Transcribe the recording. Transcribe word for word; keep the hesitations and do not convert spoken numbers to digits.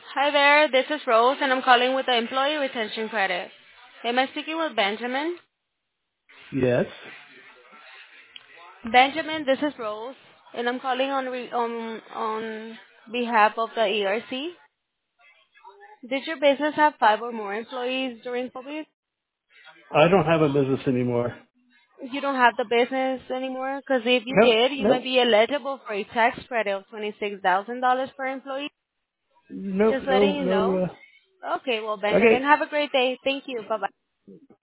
Hi there, this is Rose, and I'm calling with the Employee Retention Credit. Am I speaking with Benjamin? Yes. Benjamin, this is Rose, and I'm calling on re- on on behalf of the E R C. Did your business have five or more employees during COVID? I don't have a business anymore. You don't have the business anymore? Because if you Nope. did, you might Nope. be eligible for a tax credit of twenty-six thousand dollars per employee. Nope. Just No. letting you No. know. Uh, Okay, well, Benjamin, okay. have a great day. Thank you. Bye-bye.